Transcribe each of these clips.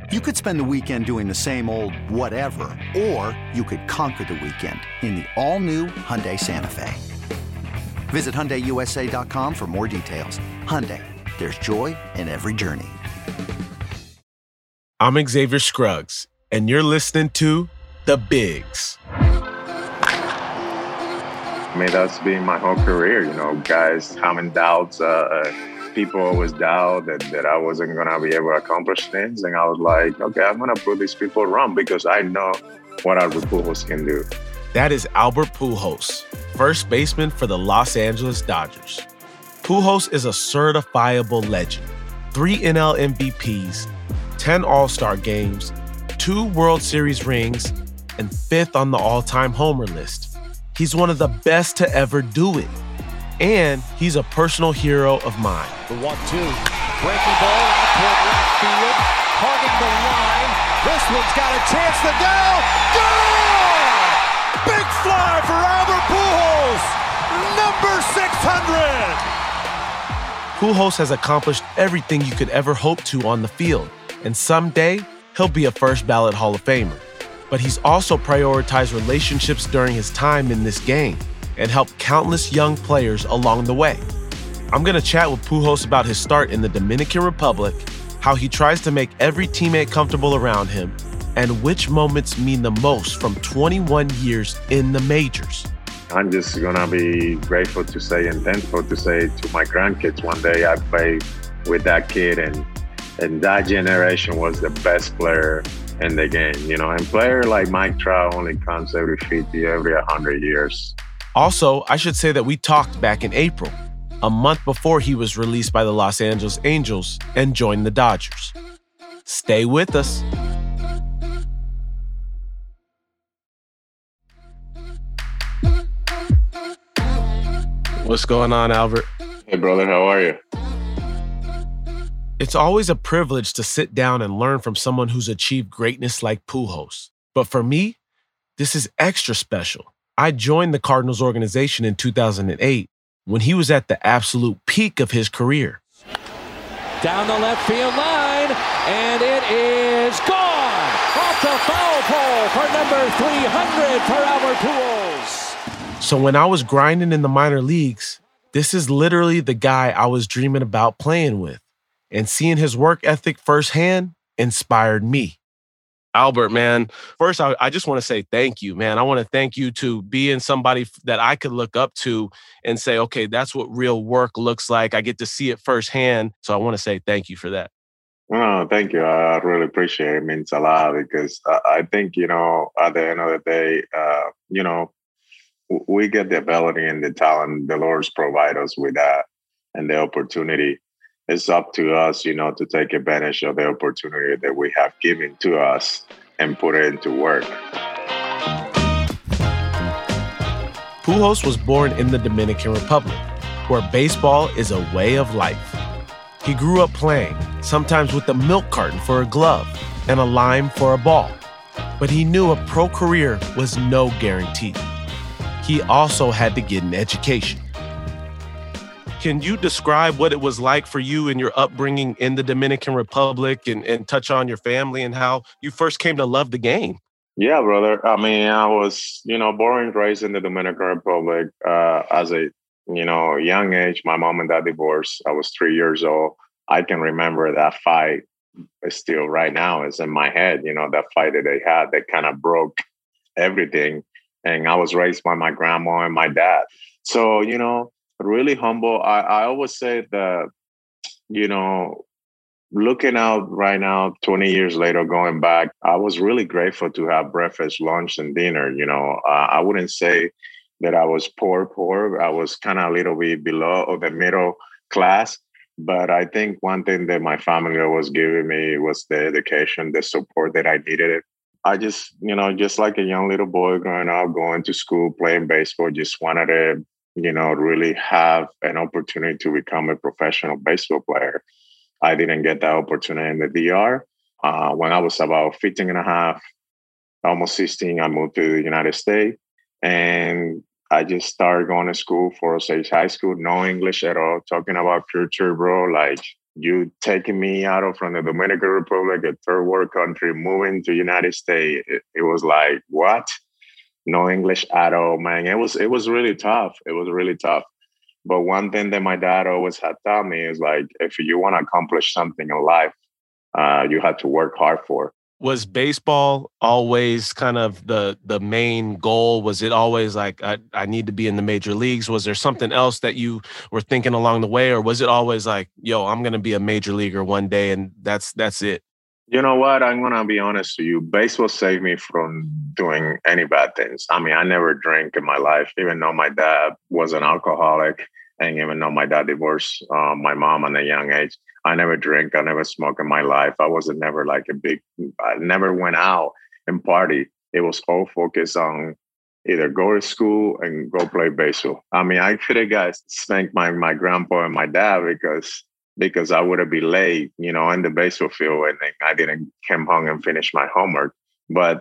You could spend the weekend doing the same old whatever, or you could conquer the weekend in the all-new Hyundai Santa Fe. Visit HyundaiUSA.com for more details. Hyundai, there's joy in every journey. I'm Xavier Scruggs, and you're listening to The Bigs. I mean, that's been my whole career, guys having doubts. People always doubt that I wasn't going to be able to accomplish things. And I was like, okay, I'm going to prove these people wrong because I know what Albert Pujols can do. That is Albert Pujols, first baseman for the Los Angeles Dodgers. Pujols is a certifiable legend. 3 NL MVPs, 10 All-Star games, 2 World Series rings, and 5th on the all-time homer list. He's one of the best to ever do it. And he's a personal hero of mine. The 1-2. Breaking ball out toward left field. Hugging the line. This one's got a chance to go. Goal! Big fly for Albert Pujols. Number 600. Pujols has accomplished everything you could ever hope to on the field. And someday, he'll be a first ballot Hall of Famer. But he's also prioritized relationships during his time in this game and helped countless young players along the way. I'm going to chat with Pujols about his start in the Dominican Republic, how he tries to make every teammate comfortable around him, and which moments mean the most from 21 years in the majors. I'm just going to be grateful to say and thankful to say to my grandkids one day I played with that kid, and that generation was the best player in the game, and player like Mike Trout only comes every 50, every 100 years. Also, I should say that we talked back in April, a month before he was released by the Los Angeles Angels and joined the Dodgers. Stay with us. What's going on, Albert? Hey, brother, how are you? It's always a privilege to sit down and learn from someone who's achieved greatness like Pujols. But for me, this is extra special. I joined the Cardinals organization in 2008 when he was at the absolute peak of his career. Down the left field line, and it is gone! Off the foul pole for number 300 for Albert Pujols. So when I was grinding in the minor leagues, this is literally the guy I was dreaming about playing with. And seeing his work ethic firsthand inspired me. Albert, man, first, I just want to say thank you, man. I want to thank you to being somebody that I could look up to and say, okay, that's what real work looks like. I get to see it firsthand. So I want to say thank you for that. Oh, thank you. I really appreciate it. It means a lot because I think, at the end of the day, we get the ability and the talent. The Lord's provide us with that and the opportunity. It's up to us, to take advantage of the opportunity that we have given to us and put it into work. Pujols was born in the Dominican Republic, where baseball is a way of life. He grew up playing, sometimes with a milk carton for a glove and a lime for a ball. But he knew a pro career was no guarantee. He also had to get an education. Can you describe what it was like for you and your upbringing in the Dominican Republic and touch on your family and how you first came to love the game? Yeah, brother. I mean, I was, born and raised in the Dominican Republic as a, young age. My mom and dad divorced. I was 3 years old. I can remember that fight still right now is in my head, that fight that they had that kind of broke everything. And I was raised by my grandma and my dad. So, really humble. I always say that, looking out right now, 20 years later, going back, I was really grateful to have breakfast, lunch, and dinner. I wouldn't say that I was poor. I was kind of a little bit below or the middle class. But I think one thing that my family was giving me was the education, the support that I needed. I just, just like a young little boy growing up, going to school, playing baseball, just wanted to really have an opportunity to become a professional baseball player. I didn't get that opportunity in the DR. When I was about 15 and a half, almost 16, I moved to the United States. And I just started going to school for Osage High School, no English at all, talking about culture, bro. Like, You taking me out of from the Dominican Republic, a third world country, moving to United States. It was like, what? No English at all, man. It was really tough. It was really tough. But one thing that my dad always had taught me is like, if you want to accomplish something in life, you have to work hard for. Was baseball always kind of the main goal? Was it always like, I need to be in the major leagues? Was there something else that you were thinking along the way? Or was it always like, yo, I'm going to be a major leaguer one day and that's it? You know what? I'm going to be honest with you. Baseball saved me from doing any bad things. I mean, I never drank in my life, even though my dad was an alcoholic and even though my dad divorced my mom at a young age. I never drank. I never smoked in my life. I never went out and party. It was all focused on either go to school and go play baseball. I mean, I could have got spanked my grandpa and my dad because I would have been late, in the baseball field and I didn't come home and finish my homework. But,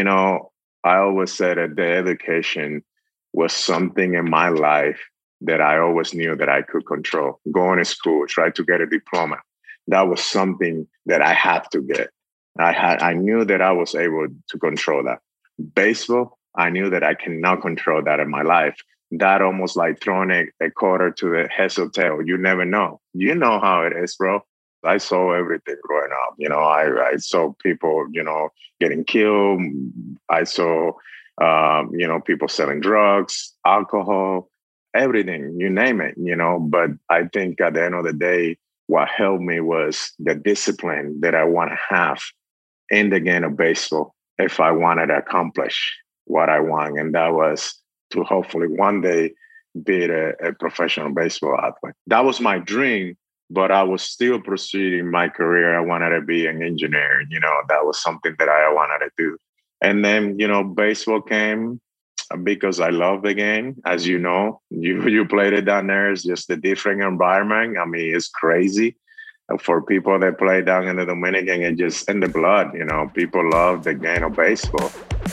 I always said that the education was something in my life that I always knew that I could control. Going to school, try to get a diploma. That was something that I had to get. I knew that I was able to control that. Baseball, I knew that I cannot control that in my life. That almost like throwing a quarter to the head's tail. You never know. You know how it is, bro. I saw everything growing up. I saw people, getting killed. I saw, people selling drugs, alcohol, everything, you name it, But I think at the end of the day, what helped me was the discipline that I want to have in the game of baseball if I wanted to accomplish what I want. And that was to hopefully one day be a professional baseball athlete. That was my dream, but I was still proceeding my career. I wanted to be an engineer. That was something that I wanted to do. And then, baseball came because I love the game. As you know, you played it down there. It's just a different environment. I mean, it's crazy. For people that play down in the Dominican, it's just in the blood. People love the game of baseball.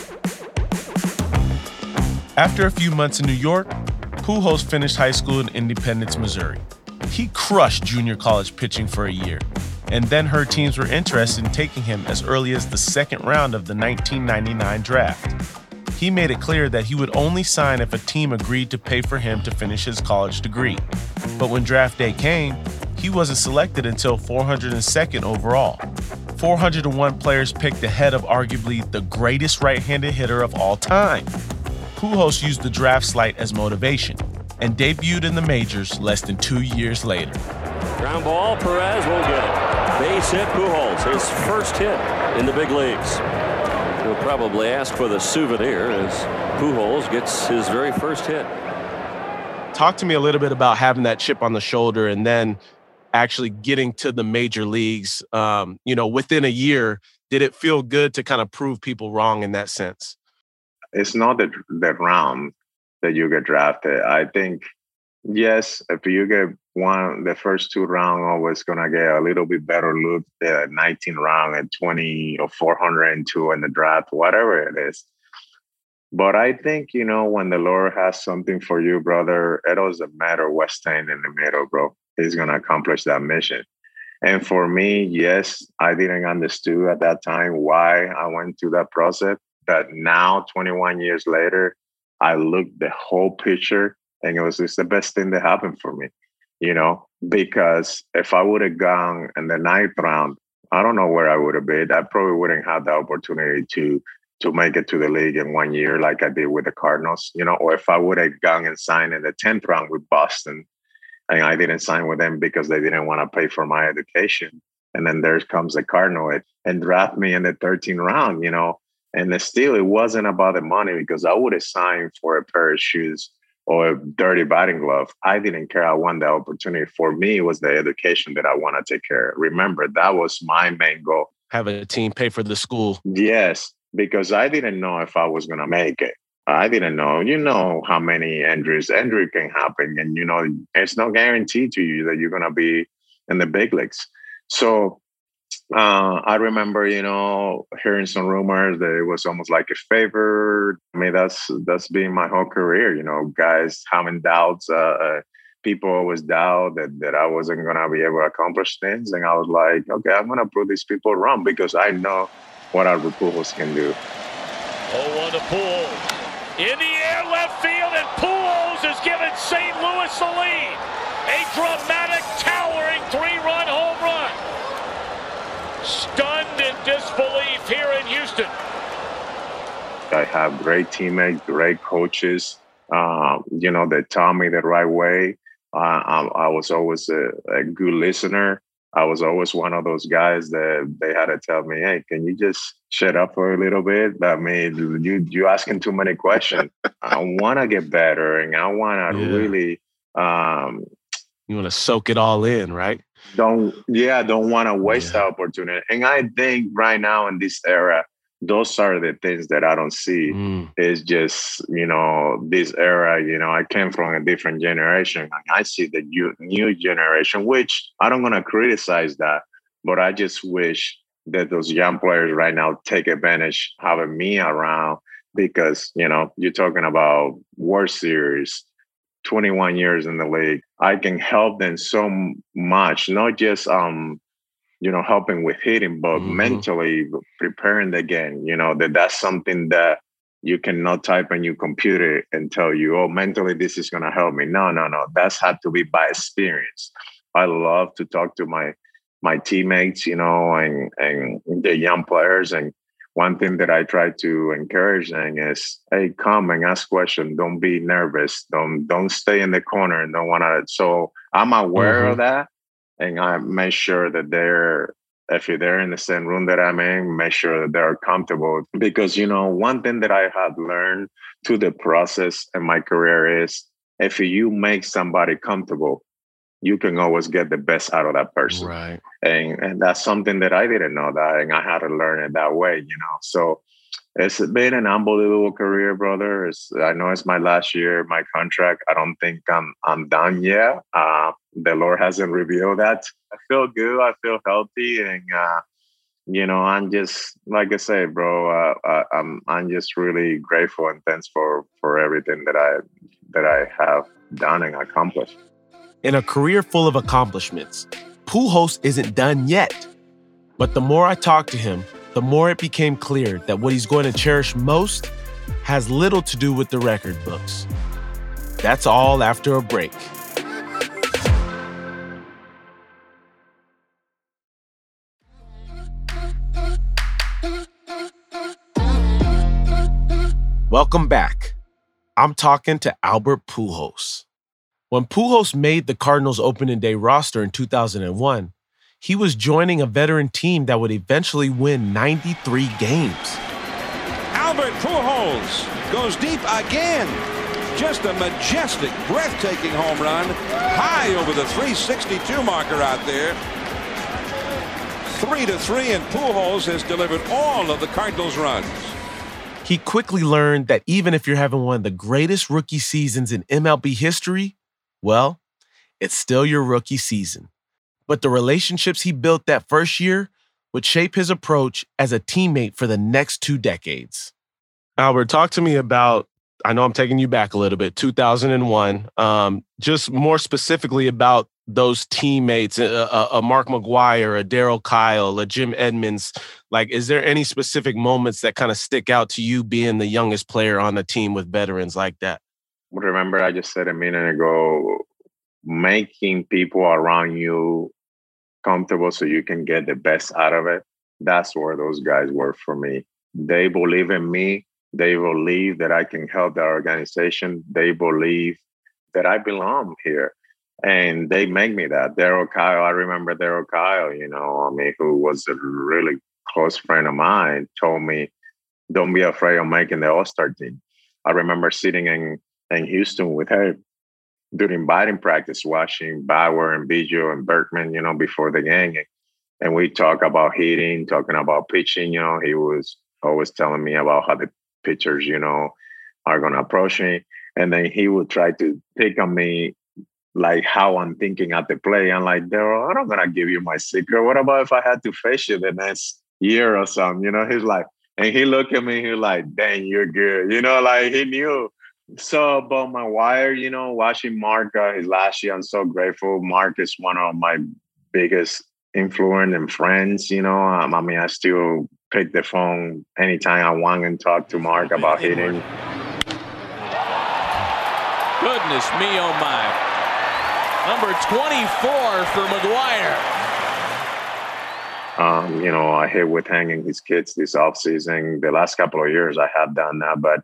After a few months in New York, Pujols finished high school in Independence, Missouri. He crushed junior college pitching for a year, and then heard teams were interested in taking him as early as the second round of the 1999 draft. He made it clear that he would only sign if a team agreed to pay for him to finish his college degree. But when draft day came, he wasn't selected until 402nd overall. 401 players picked ahead of arguably the greatest right-handed hitter of all time. Pujols used the draft slate as motivation and debuted in the majors less than 2 years later. Ground ball, Perez will get it. Base hit, Pujols, his first hit in the big leagues. He'll probably ask for the souvenir as Pujols gets his very first hit. Talk to me a little bit about having that chip on the shoulder and then actually getting to the major leagues. Within a year, did it feel good to kind of prove people wrong in that sense? It's not the round that you get drafted. I think, yes, if you get the first two rounds, always going to get a little bit better look the 19th round at 20 or 402 in the draft, whatever it is. But I think, when the Lord has something for you, brother, it doesn't matter what's staying in the middle, bro. He's going to accomplish that mission. And for me, yes, I didn't understand at that time why I went through that process. But now, 21 years later, I looked the whole picture and it was just the best thing that happened for me, because if I would have gone in the 9th round, I don't know where I would have been. I probably wouldn't have the opportunity to make it to the league in 1 year like I did with the Cardinals, or if I would have gone and signed in the 10th round with Boston, and I didn't sign with them because they didn't want to pay for my education. And then there comes the Cardinal and draft me in the 13th round, and still it wasn't about the money because I would have signed for a pair of shoes or a dirty batting glove. I didn't care. I wanted the opportunity. For me, it was the education that I want to take care of. Remember, that was my main goal. Have a team pay for the school. Yes, because I didn't know if I was going to make it. I didn't know, how many injuries can happen. And, it's no guarantee to you that you're going to be in the big leagues. So I remember, hearing some rumors that it was almost like a favor. I mean, that's been my whole career, guys having doubts people always doubt that I wasn't going to be able to accomplish things. And I was like, okay, I'm going to prove these people wrong because I know what Albert Pujols can do. 0-1 to Pujols. In the air, left field, and Pujols has given St. Louis the lead. A dramatic, towering 3-run home run. Stunned in disbelief here in Houston. I have great teammates, great coaches, that taught me the right way. I was always a good listener. I was always one of those guys that they had to tell me, hey, can you just shut up for a little bit? I mean, you're asking too many questions. I want to get better, and I want to really... you want to soak it all in, right? Don't want to waste the opportunity. And I think right now in this era, those are the things that I don't see. Is just, this era, I came from a different generation. And I see the new generation, which I don't want to criticize that, but I just wish that those young players right now take advantage having me around because, you're talking about World Series, 21 years in the league. I can help them so much, not just, helping with hitting, but mentally preparing the game, that's something that you cannot type in your computer and tell you, oh, mentally, this is going to help me. No. That's had to be by experience. I love to talk to my teammates, and the young players. And one thing that I try to encourage them is, hey, come and ask questions. Don't be nervous. Don't stay in the corner and don't want to. So I'm aware of that. And I make sure that if they're in the same room that I'm in, make sure that they're comfortable. Because, one thing that I have learned through the process in my career is if you make somebody comfortable, you can always get the best out of that person. Right. And that's something that I didn't know that, and I had to learn it that way, So it's been an unbelievable career, brother. I know it's my last year, my contract. I don't think I'm done yet. The Lord hasn't revealed that. I feel good. I feel healthy, and I'm just, like I say, bro. I'm just really grateful and thankful for everything that I have done and accomplished. In a career full of accomplishments, Pujols isn't done yet. But the more I talked to him, the more it became clear that what he's going to cherish most has little to do with the record books. That's all after a break. Welcome back. I'm talking to Albert Pujols. When Pujols made the Cardinals opening day roster in 2001, he was joining a veteran team that would eventually win 93 games. Albert Pujols goes deep again. Just a majestic, breathtaking home run, high over the 362 marker out there. 3-3, and Pujols has delivered all of the Cardinals' runs. He quickly learned that even if you're having one of the greatest rookie seasons in MLB history, well, it's still your rookie season. But the relationships he built that first year would shape his approach as a teammate for the next 2 decades. Albert, talk to me about, I know I'm taking you back a little bit, 2001, just more specifically about those teammates, a Mark McGwire, a Darryl Kyle, a Jim Edmonds. Like, is there any specific moments that kind of stick out to you being the youngest player on a team with veterans like that? Remember, I just said a minute ago, making people around you comfortable so you can get the best out of it. That's where those guys were for me. They believe in me. They believe that I can help the organization. They believe that I belong here. And they make me that. Darryl Kyle, I remember Darryl Kyle, who was a really close friend of mine, told me, don't be afraid of making the All-Star team. I remember sitting in Houston with her during batting practice, watching Bauer and Biggio and Berkman, before the game. And we talk about hitting, talking about pitching. He was always telling me about how the pitchers, are going to approach me. And then he would try to pick on me, like how I'm thinking at the play. I'm like, Darryl, I'm not going to give you my secret. What about if I had to face you the next year or something? He's like, and he looked at me, he was like, dang, you're good. Like he knew So about my wire, watching Mark his last year, I'm so grateful. Mark is one of my biggest influence and friends. I still pick the phone anytime I want and talk to Mark about hitting. Goodness me, oh my. Number 24 for McGwire. I hit with hanging his kids this offseason. The last couple of years I have done that, but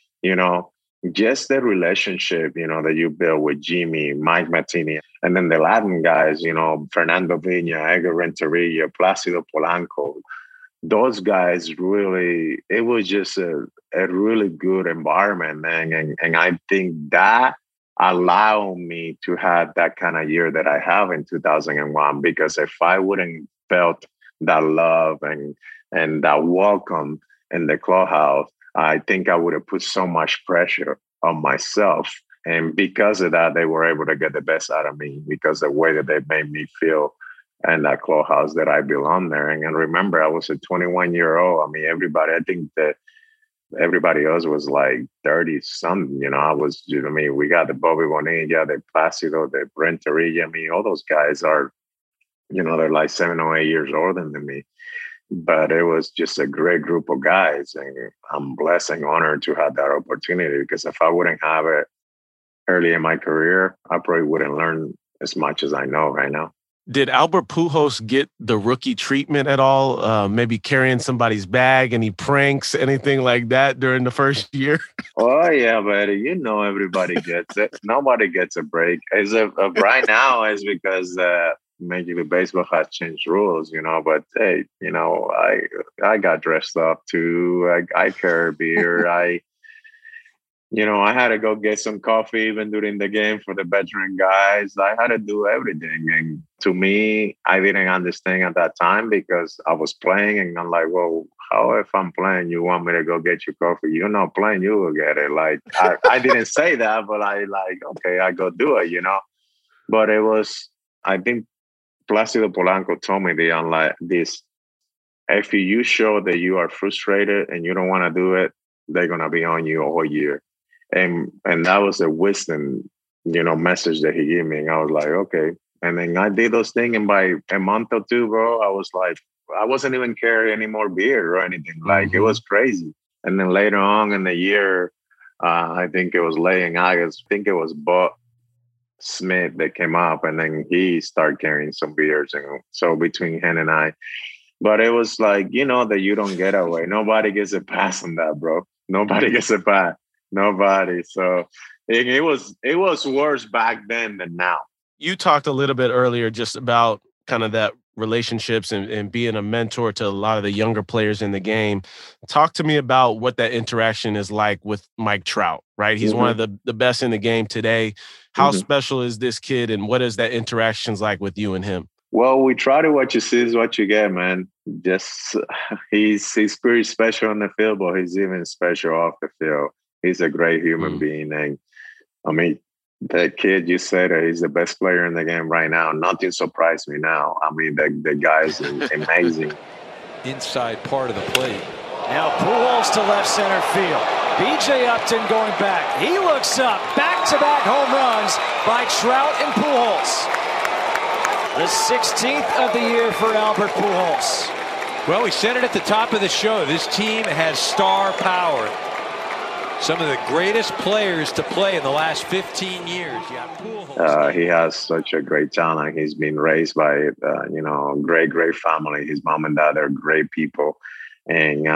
just the relationship, that you build with Jimmy, Mike Matheny, and then the Latin guys, Fernando Vina, Edgar Renteria, Placido Polanco, those guys really, it was just a really good environment, man. And I think that allowed me to have that kind of year that I have in 2001, because if I wouldn't felt that love and that welcome in the clubhouse, I think I would have put so much pressure on myself. And because of that, they were able to get the best out of me because of the way that they made me feel in that clubhouse that I belong there. And remember, I was a 21-year-old. I mean, I think that everybody else was like 30 something, we got the Bobby Bonilla, the Placido, the Renteria. I mean, all those guys are, they're like 7 or 8 years older than me. But it was just a great group of guys, and I'm blessed and honored to have that opportunity, because if I wouldn't have it early in my career, I probably wouldn't learn as much as I know right now. Did Albert Pujols get the rookie treatment at all? Maybe carrying somebody's bag, any pranks, anything like that during the first year? Oh, yeah, buddy. Everybody gets it. Nobody gets a break. Right now is because Major League Baseball has changed rules, but hey, I got dressed up too. I carry beer. I had to go get some coffee even during the game for the veteran guys. I had to do everything. And to me, I didn't understand at that time because I was playing, and I'm like, well, how if I'm playing, you want me to go get you coffee? You're not playing, you will get it. Like, I didn't say that, but okay, I go do it, But it was, I think, Placido Polanco told me this: if you show that you are frustrated and you don't want to do it, they're gonna be on you all year. And that was a wisdom, message that he gave me. And I was like, okay. And then I did those things, and by a month or two, bro, I was like, I wasn't even carrying any more beer or anything. Like, it was crazy. And then later on in the year, I think it was late in August, I think it was Buck Smith that came up, and then he started carrying some beers, and so between him and I, but it was like, that you don't get away. Nobody gets a pass on that, bro. Nobody gets a pass. Nobody. So it was worse back then than now. You talked a little bit earlier just about kind of that relationships and being a mentor to a lot of the younger players in the game. Talk to me about what that interaction is like with Mike Trout, right? He's one of the best in the game today. How special is this kid, and what is that interactions like with you and him? Well, we try to what you see is what you get, man. Just he's pretty special on the field, but he's even special off the field. He's a great human being. And I mean, that kid, you said he's the best player in the game right now. Nothing surprised me now. I mean, the guy's amazing. Inside part of the plate. Now Pujols to left center field. B.J. Upton going back. He looks up. Back-to-back home runs by Trout and Pujols. The 16th of the year for Albert Pujols. Well, we said it at the top of the show. This team has star power. Some of the greatest players to play in the last 15 years. He has such a great talent. He's been raised by, great family. His mom and dad are great people. And,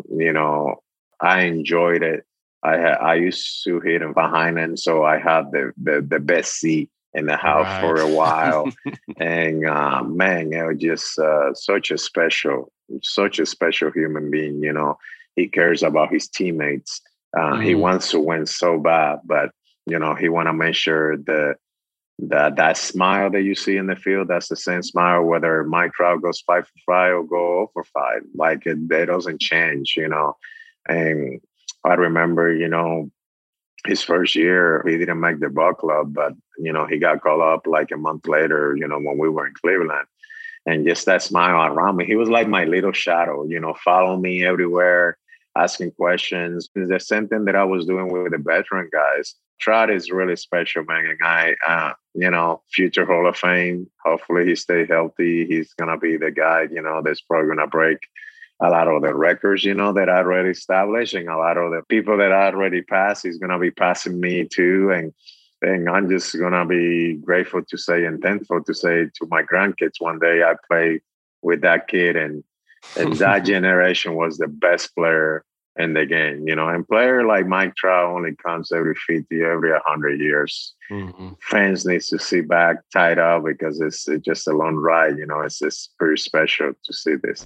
I enjoyed it. I used to hit him behind him, so I had the best seat in the house for a while. And, man, it was just such a special human being. He cares about his teammates. He wants to win so bad, but he want to make sure that smile that you see in the field, that's the same smile whether Mike Trout goes 5 for 5 or go 0 for 5. Like it doesn't change, And I remember, his first year he didn't make the ball club, but he got called up like a month later, when we were in Cleveland. And just that smile around me, he was like my little shadow, follow me everywhere. asking questions. It's the same thing that I was doing with the veteran guys. Trout is really special, man. And I, future Hall of Fame. Hopefully he stay healthy. He's going to be the guy, that's probably going to break a lot of the records, that I already established, and a lot of the people that I already passed, he's going to be passing me too. And I'm just going to be grateful to say and thankful to say to my grandkids one day I play with that kid, and that generation was the best player in the game, and player like Mike Trout only comes every 50, every 100 years. Mm-hmm. Fans need to sit back, tied up, because it's just a long ride. It's just pretty special to see this.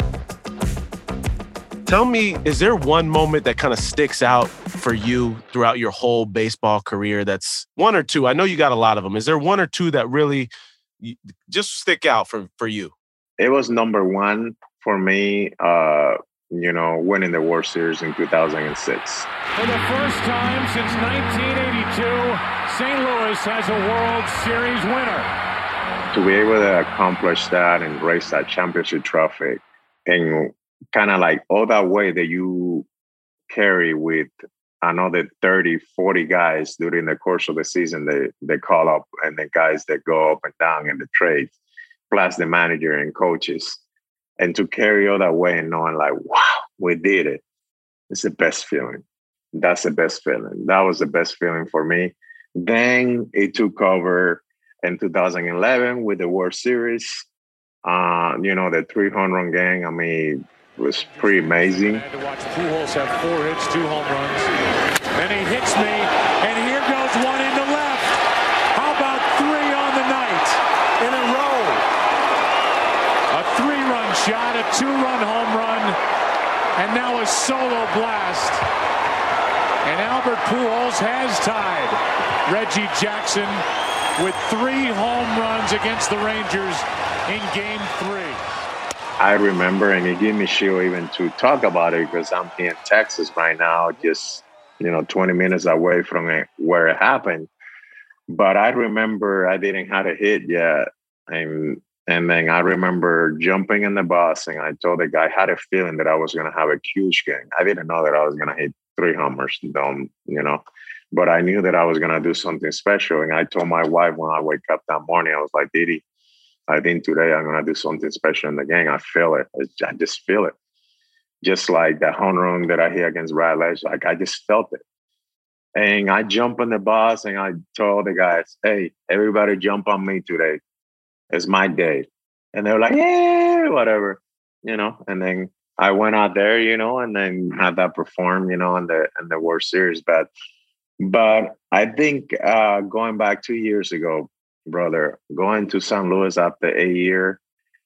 Tell me, is there one moment that kind of sticks out for you throughout your whole baseball career? That's one or two. I know you got a lot of them. Is there one or two that really just stick out for you? It was number one for me, winning the World Series in 2006. For the first time since 1982, St. Louis has a World Series winner. To be able to accomplish that and raise that championship trophy, and kind of like all that way that you carry with another 30, 40 guys during the course of the season, they call up, and the guys that go up and down in the trades, plus the manager and coaches. And to carry all that way and knowing like, wow, we did it. It's the best feeling. That's the best feeling. That was the best feeling for me. Then it took over in 2011 with the World Series. The 300-run gang, I mean, it was pretty amazing. I had to watch Pujols have 4 hits, 2 home runs. And he hits me, and here goes one into left. How about 3 on the night in a row? A 3-run shot, a 2-run home run, and now a solo blast. And Albert Pujols has tied Reggie Jackson with 3 home runs against the Rangers in Game 3. I remember, and it gave me chill even to talk about it, because I'm here in Texas right now, just 20 minutes away from where it happened. But I remember I didn't have a hit yet, and then I remember jumping in the bus, and I told the guy I had a feeling that I was going to have a huge game. I didn't know that I was going to hit 3 homers, but I knew that I was going to do something special. And I told my wife when I wake up that morning, I was like, Didi, I think today I'm going to do something special in the game. I feel it. I just feel it. Just like that home run that I hit against Raleigh. Like, I just felt it. And I jumped on the bus, and I told the guys, hey, everybody jump on me today. It's my day. And they were like, yeah, whatever, And then I went out there, and then had that perform, in the World Series. But I think going back 2 years ago, brother, going to St. Louis after a year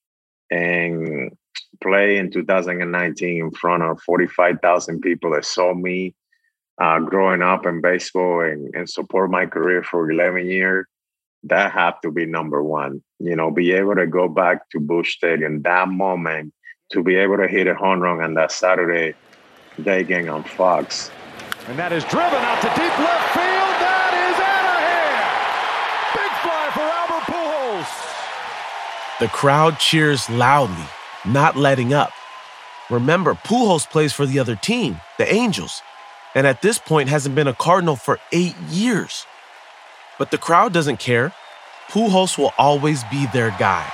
and play in 2019 in front of 45,000 people that saw me growing up in baseball and support my career for 11 years, that have to be number one. Be able to go back to Busch Stadium, that moment, to be able to hit a home run on that Saturday day game on Fox. And that is driven out to deep left field. That is out of here. Big fly for Albert Pujols. The crowd cheers loudly, not letting up. Remember, Pujols plays for the other team, the Angels, and at this point hasn't been a Cardinal for 8 years. But the crowd doesn't care. Pujols will always be their guy.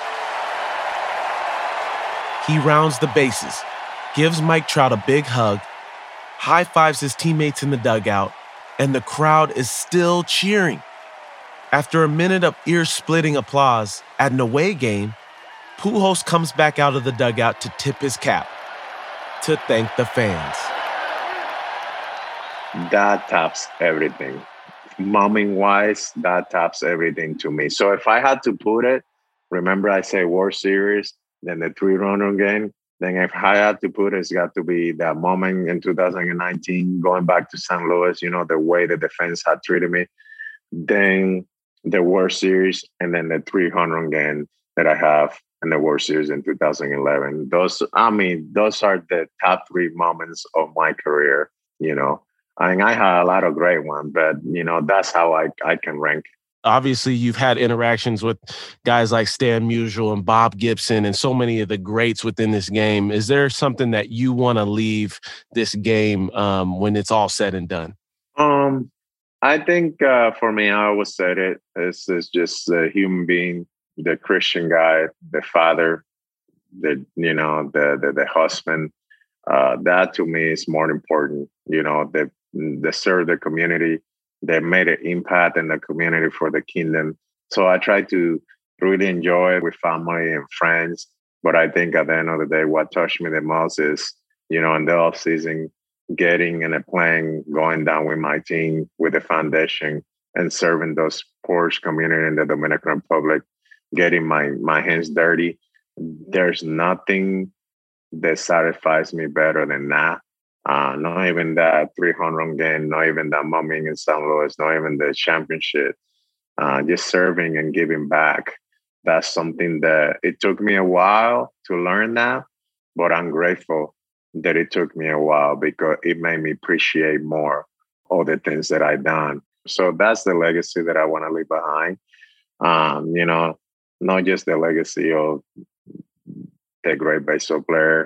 He rounds the bases, gives Mike Trout a big hug, high-fives his teammates in the dugout, and the crowd is still cheering. After a minute of ear-splitting applause at an away game, Pujols comes back out of the dugout to tip his cap, to thank the fans. That tops everything. Mumming-wise, that tops everything to me. So if I had to put it, remember I say World Series, then the 3-run game. Then if I had to put it, it's got to be that moment in 2019, going back to St. Louis, the way the defense had treated me. Then the World Series, and then the 300 game that I have in the World Series in 2011. Those are the top 3 moments of my career, I mean, I had a lot of great ones, but, that's how I can rank Obviously, you've had interactions with guys like Stan Musial and Bob Gibson and so many of the greats within this game. Is there something that you want to leave this game when it's all said and done? I think for me, I always said it. It's just a human being, the Christian guy, the father, the husband. That to me is more important. They serve the community. They made an impact in the community for the kingdom. So I try to really enjoy it with family and friends. But I think at the end of the day, what touched me the most is, in the off season, getting in a plane, going down with my team, with the foundation, and serving those poor community in the Dominican Republic, getting my hands dirty. There's nothing that satisfies me better than that. Not even that 300 game, not even that mumming in St. Louis, not even the championship. Just serving and giving back. That's something that it took me a while to learn that, but I'm grateful that it took me a while because it made me appreciate more all the things that I've done. So that's the legacy that I want to leave behind. Not just the legacy of the great baseball player.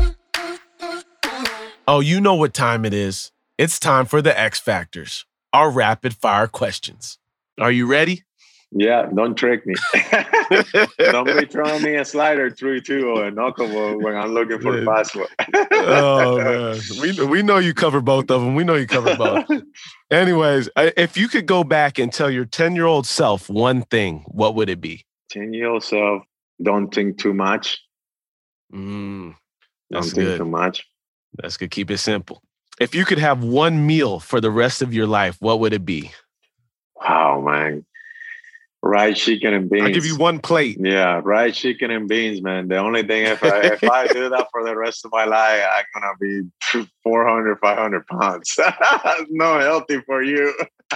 Oh, you know what time it is. It's time for the X Factors, our rapid fire questions. Are you ready? Yeah, don't trick me. Don't be throwing me a slider 3-2 or a knuckleball when I'm looking for the fastball. Oh, man. We know you cover both of them. We know you cover both. Anyways, if you could go back and tell your 10-year-old self one thing, what would it be? 10-year-old self, don't think too much. That's don't good. Think too much. That's good. Keep it simple. If you could have one meal for the rest of your life, what would it be? Wow, man. Fried chicken and beans. I'll give you one plate. Yeah, fried chicken and beans, man. The only thing, if I do that for the rest of my life, I'm going to be 400, 500 pounds. No healthy for you.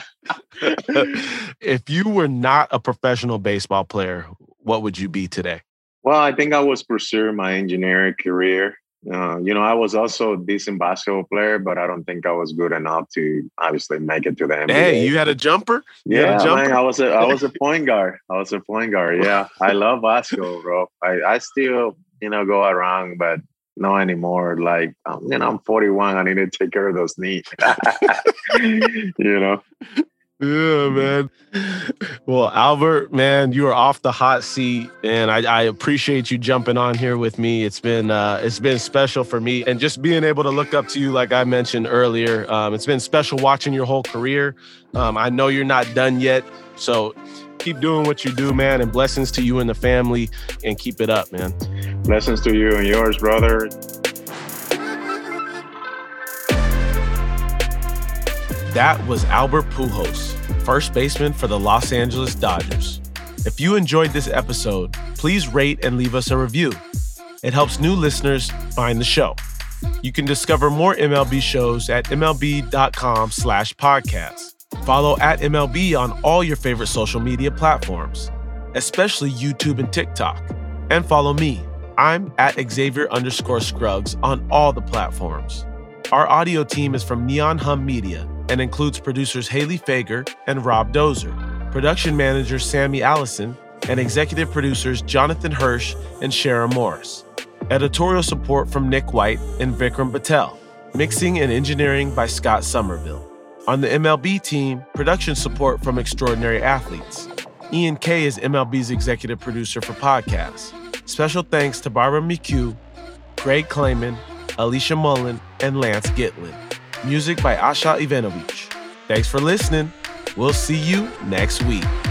If you were not a professional baseball player, what would you be today? Well, I think I was pursuing my engineering career. I was also a decent basketball player, but I don't think I was good enough to obviously make it to the NBA. Hey, you had a jumper? Man, I was a point guard. Yeah, I love basketball, bro. I still, go around, but not anymore. Like, I'm 41. I need to take care of those knees. Yeah, man. Well, Albert, man, you are off the hot seat, and I appreciate you jumping on here with me. It's been special for me, and just being able to look up to you, like I mentioned earlier. It's been special watching your whole career. I know you're not done yet, so keep doing what you do, man, and blessings to you and the family, and keep it up, man. Blessings to you and yours, brother. That was Albert Pujols, first baseman for the Los Angeles Dodgers. If you enjoyed this episode, please rate and leave us a review. It helps new listeners find the show. You can discover more MLB shows at MLB.com/podcast. Follow @MLB on all your favorite social media platforms, especially YouTube and TikTok. And follow me. I'm @Xavier_Scruggs on all the platforms. Our audio team is from Neon Hum Media and includes producers Haley Fager and Rob Dozer, production manager Sammy Allison, and executive producers Jonathan Hirsch and Sharon Morris. Editorial support from Nick White and Vikram Patel. Mixing and engineering by Scott Somerville. On the MLB team, production support from Extraordinary Athletes. Ian Kay is MLB's executive producer for podcasts. Special thanks to Barbara McHugh, Greg Klayman, Alicia Mullen, and Lance Gitlin. Music by Asha Ivanovich. Thanks for listening. We'll see you next week.